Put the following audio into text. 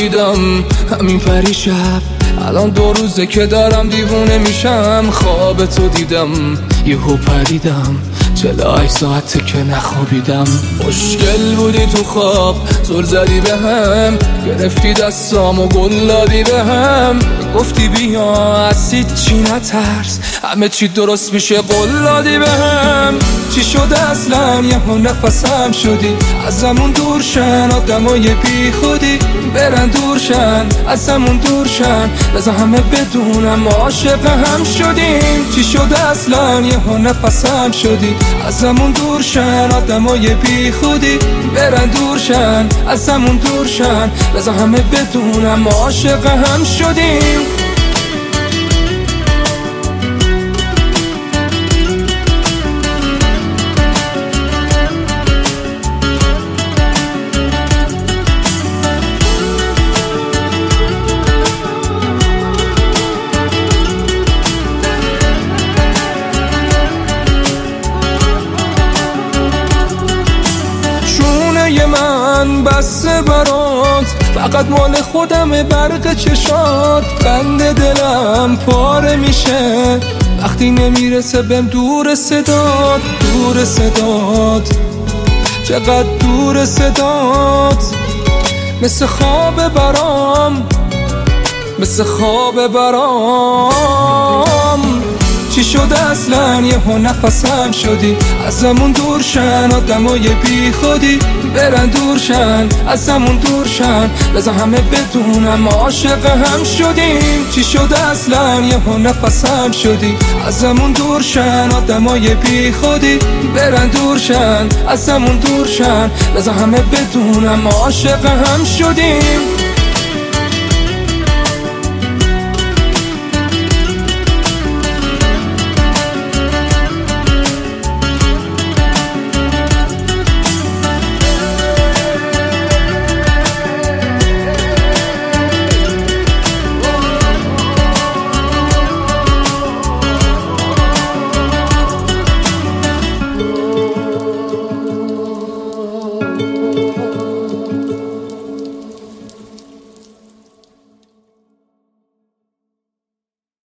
دیدم همین پریشب، الان 2 روزه که دارم دیوونه میشم. خواب تو دیدم یهو پریدم، 48 ساعته که نخوابیدم. مشکل بودی تو خواب، زل زدی به هم، گرفتی دستام و گل دادی به هم. گفتی بیا از هیچی نترس، همه چی درست میشه، قول دادی به هم. چی شده اصلا یهو نفسم شدی، ازمون دور شن آدمای بی خودی، برن دورشن ازمون دورشن، بذار همه بدونم ما عاشق هم شدیم. چی شده اصلا یهو نفسم شدی، ازمون دورشن آدمای بی خودی، برن دورشن ازمون دورشن، بذار همه بدونم ما عاشق هم شدیم. من بسته برات، فقط مال خودم برق چشات. بند دلم پاره میشه وقتی نمیرسه بهم دور صدات. دور صدات چقدر دور صدات، مثل خواب برام، مثل خواب برام. چی شده اصلا یهو نفسم شدی، ازمون دورشن آدمای بی خودی، برن دورشن ازمون دورشن، بذار همه بدونم ما عاشق هم شدیم. چی شده اصلا یهو نفسم شدی، ازمون دورشن آدمای بی خودی، برن دورشن ازمون دورشن، بذار همه بدونم ما عاشق هم شدیم.